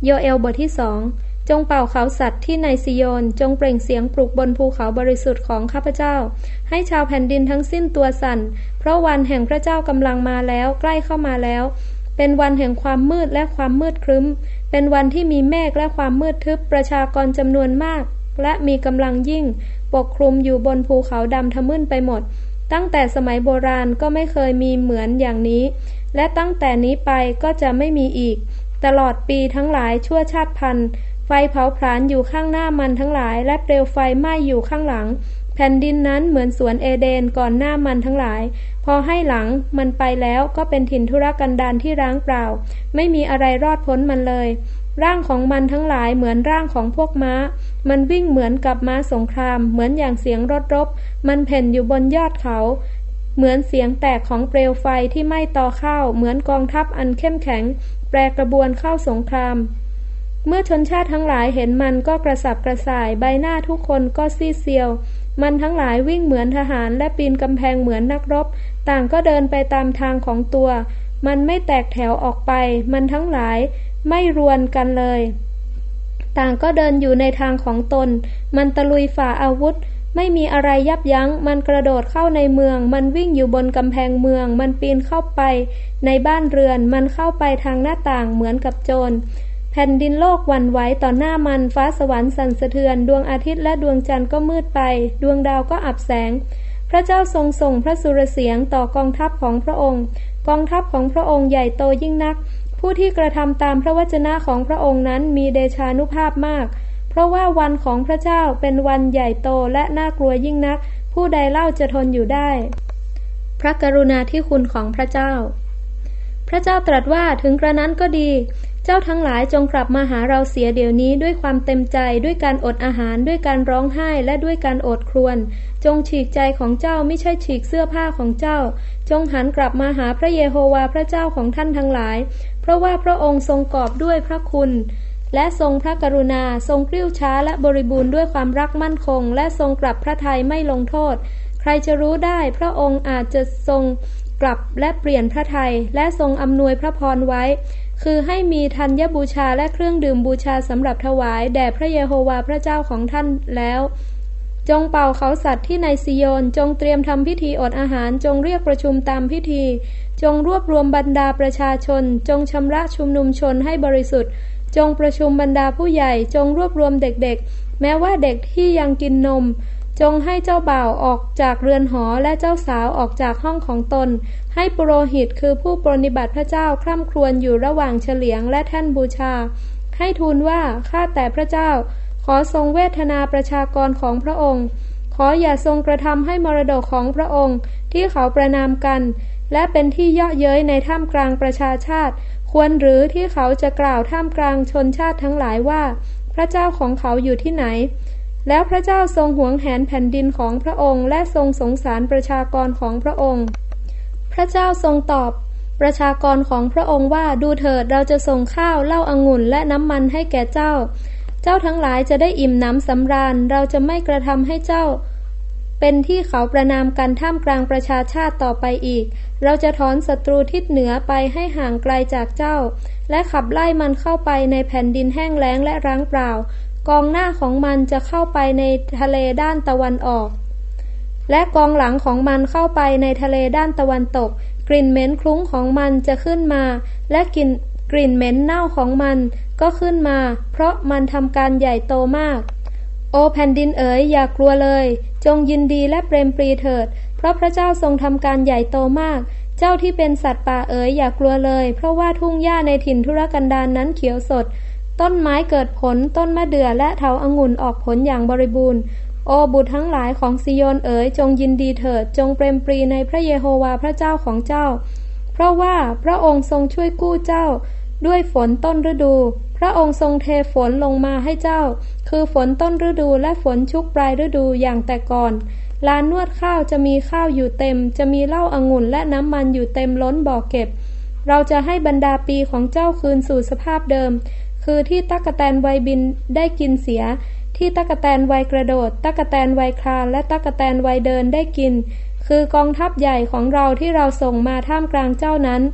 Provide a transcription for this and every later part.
โยเอลบทที่2จงเป่าเขาสัตว์ที่ในซิโยนจงเปล่งเสียงปลุกบนภูเขาบริสุทธิ์ของข้าพเจ้าให้ชาวแผ่นดินทั้งสิ้นตัวสั่นเพราะวันแห่งพระเจ้ากำลังมาแล้วใกล้เข้ามาแล้วเป็นวันแห่งความมืดและความมืดครึ้มเป็นวันที่มีเมฆและความมืดทึบประชากรจำนวนมากและมีกำลังยิ่งปกคลุมอยู่บนภูเขาดำทะมึนไปหมดตั้งแต่สมัยโบราณก็ไม่เคยมีเหมือนอย่างนี้และตั้งแต่นี้ไปก็จะไม่มีอีกตลอดปีทั้งหลายชั่วชาติพันธุ์ไฟเผาผลาญอยู่ข้างหน้ามันทั้งหลายและเปลวไฟไหม้อยู่ข้างหลังแผ่นดินนั้นเหมือนสวนเอเดนก่อนหน้ามันทั้งหลายพอให้หลังมันไปแล้วก็เป็นถิ่นทุรกันดารที่ร้างเปล่าไม่มีอะไรรอดพ้นมันเลยร่างของมันทั้งหลายเหมือนร่างของพวกม้ามันวิ่งเหมือนกับม้าสงครามเหมือนอย่างเสียงรถรบมันเพ่นอยู่บนยอดเขาเหมือนเสียงแตกของเปลวไฟที่ไหม้ตอข้าวเหมือนกองทัพอันเข้มแข็งแปรกระบวนเข้าสงครามเมื่อชนชาติทั้งหลายเห็นมันก็กระสับกระส่ายใบหน้าทุกคนก็ซีดเซียวมันทั้งหลายวิ่งเหมือนทหารและปีนกำแพงเหมือนนักรบต่างก็เดินไปตามทางของตัวมันไม่แตกแถวออกไปมันทั้งหลายไม่รวนกันเลยต่างก็เดินอยู่ในทางของตนมันตะลุยฝ่าอาวุธไม่มีอะไรยับยั้งมันกระโดดเข้าในเมืองมันวิ่งอยู่บนกำแพงเมืองมันปีนเข้าไปในบ้านเรือนมันเข้าไปทางหน้าต่างเหมือนกับโจรแผ่นดินโลกหวั่นไหวต่อหน้ามันฟ้าสวรรค์สั่นสะเทือนดวงอาทิตย์และดวงจันทร์ก็มืดไปดวงดาวก็อับแสงพระเจ้าทรงส่งพระสุรเสียงต่อกองทัพของพระองค์กองทัพของพระองค์ใหญ่โตยิ่งนักผู้ที่กระทำตามพระวจนะของพระองค์นั้นมีเดชานุภาพมากเพราะว่าวันของพระเจ้าเป็นวันใหญ่โตและน่ากลัวยิ่งนักผู้ใดเล่าจะทนอยู่ได้พระกรุณาธิคุณของพระเจ้าพระเจ้าตรัสว่าถึงกระนั้นก็ดีเจ้าทั้งหลายจงกลับมาหาเราเสียเดี๋ยวนี้ด้วยความเต็มใจด้วยการอดอาหารด้วยการร้องไห้และด้วยการโอดครวญจงฉีกใจของเจ้าไม่ใช่ฉีกเสื้อผ้าของเจ้าจงหันกลับมาหาพระเยโฮวาห์พระเจ้าของท่านทั้งหลายเพราะว่าพระองค์ทรงกอบด้วยพระคุณและทรงพระกรุณาทรงกริ้วช้าและบริบูรณ์ด้วยความรักมั่นคงและทรงกลับพระทัยไม่ลงโทษใครจะรู้ได้พระองค์อาจจะทรงกลับและเปลี่ยนพระทัยและทรงอำนวยพระพรไว้คือให้มีธัญบูชาและเครื่องดื่มบูชาสำหรับถวายแด่พระเยโฮวาห์พระเจ้าของท่านแล้วจงเป่าเขาสัตว์ที่ในซิโยนจงเตรียมทำพิธีอดอาหารจงเรียกประชุมตามพิธีจงรวบรวมบรรดาประชาชนจงชำระชุมนุมชนให้บริสุทธิ์จงประชุมบรรดาผู้ใหญ่จงรวบรวมเด็กๆแม้ว่าเด็กที่ยังกินนมจงให้เจ้าบ่าวออกจากเรือนหอและเจ้าสาวออกจากห้องของตนให้ปุโรหิตคือผู้ปรนนิบัติพระเจ้าคร่ำครวญอยู่ระหว่างเฉลียงและแท่นบูชาให้ทูลว่าข้าแต่พระเจ้าขอทรงเวทนาประชากรของพระองค์ขออย่าทรงกระทำให้มรดกของพระองค์ที่เขาประนามกันและเป็นที่เยาะเย้ยในท่ามกลางประชาชาติควรหรือที่เขาจะกล่าวท่ามกลางชนชาติทั้งหลายว่าพระเจ้าของเขาอยู่ที่ไหนแล้วพระเจ้าทรงหวงแหนแผ่นดินของพระองค์และทรงสงสารประชากรของพระองค์พระเจ้าทรงตอบประชากรของพระองค์ว่าดูเถิดเราจะส่งข้าวเหล้าองุ่นและน้ำมันให้แก่เจ้าทั้งหลายจะได้อิ่มหนำสำราญเราจะไม่กระทำให้เจ้าเป็นที่เขาประนามกันท่ามกลางประชาชาติต่อไปอีกเราจะถอนศัตรูทิศเหนือไปให้ห่างไกลจากเจ้าและขับไล่มันเข้าไปในแผ่นดินแห้งแล้งและร้างเปล่ากองหน้าของมันจะเข้าไปในทะเลด้านตะวันออกและกองหลังของมันเข้าไปในทะเลด้านตะวันตกกลิ่นเหม็นคลุ้งของมันจะขึ้นมาและกลิ่นเหม็นเน่าของมันก็ขึ้นมาเพราะมันทำการใหญ่โตมากโอแผ่นดินเอ๋ยอย่ากลัวเลยจงยินดีและเปรมปรีเถิดเพราะพระเจ้าทรงทำการใหญ่โตมากเจ้าที่เป็นสัตว์ป่าเอ๋ยอย่ากลัวเลยเพราะว่าทุ่งหญ้าในถิ่นทุรกันดารนั้นเขียวสดต้นไม้เกิดผลต้นมะเดื่อและเถาองุ่นออกผลอย่างบริบูรณ์โอบุตรทั้งหลายของซิโยนเอ๋ยจงยินดีเถิดจงเปรมปรีในพระเยโฮวาห์พระเจ้าของเจ้าเพราะว่าพระองค์ทรงช่วยกู้เจ้าด้วยฝนต้นฤดูพระองค์ทรงเทฝนลงมาให้เจ้าคือฝนต้นฤดูและฝนชุกปลายฤดูอย่างแต่ก่อนลานนวดข้าวจะมีข้าวอยู่เต็มจะมีเหล้าองุ่นและน้ำมันอยู่เต็มล้นบ่อเก็บเราจะให้บรรดาปีของเจ้าคืนสู่สภาพเดิมคือที่ตั๊กแตนวัยบินได้กินเสียที่ตั๊กแตนวัยกระโดดตั๊กแตนวัยคลานและตั๊กแตนวัยเดินได้กินคือกองทัพใหญ่ของเราที่เราส่งมาท่ามกลางเจ้านั้น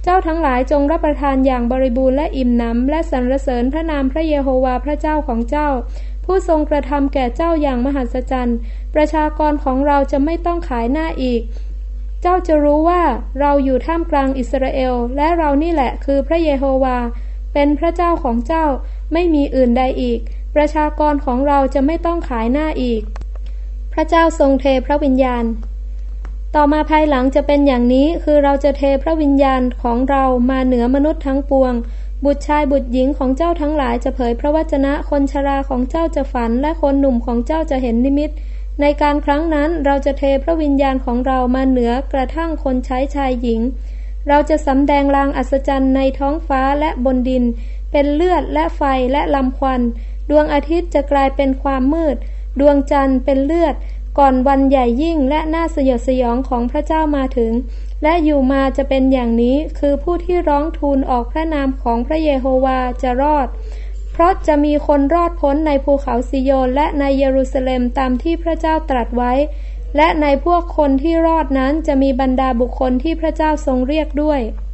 เจ้าทั้งหลายจงรับประทานอย่างบริบูรณ์และอิ่มหนำและสรรเสริญพระนามพระเยโฮวาห์พระเจ้าของเจ้าผู้ทรงกระทำแก่เจ้าอย่างมหัศจรรย์ประชากรของเราจะไม่ต้องขายหน้าอีกเจ้าจะรู้ว่าเราอยู่ท่ามกลางอิสราเอลและเรานี่แหละคือพระเยโฮวาห์เป็นพระเจ้าของเจ้าไม่มีอื่นใดอีกประชากรของเราจะไม่ต้องขายหน้าอีกพระเจ้าทรงเทพระวิญญาณต่อมาภายหลังจะเป็นอย่างนี้คือเราจะเทพระวิญญาณของเรามาเหนือมนุษย์ทั้งปวงบุตรชายบุตรหญิงของเจ้าทั้งหลายจะเผยพระวจนะคนชราของเจ้าจะฝันและคนหนุ่มของเจ้าจะเห็นนิมิตในการครั้งนั้นเราจะเทพระวิญญาณของเรามาเหนือกระทั่งคนใช้ชายหญิงเราจะสำแดงลางอัศจรรย์ในท้องฟ้าและบนดินเป็นเลือดและไฟและลำควันดวงอาทิตย์จะกลายเป็นความมืดดวงจันทร์เป็นเลือดก่อนวันใหญ่ยิ่งและน่าสยดสยองของพระเจ้ามาถึงและอยู่มาจะเป็นอย่างนี้คือผู้ที่ร้องทูลออกพระนามของพระเยโฮวาห์จะรอดเพราะจะมีคนรอดพ้นในภูเขาซิโยนและในเยรูซาเล็มตามที่พระเจ้าตรัสไว้และในพวกคนที่รอดนั้นจะมีบรรดาบุคคลที่พระเจ้าทรงเรียกด้วย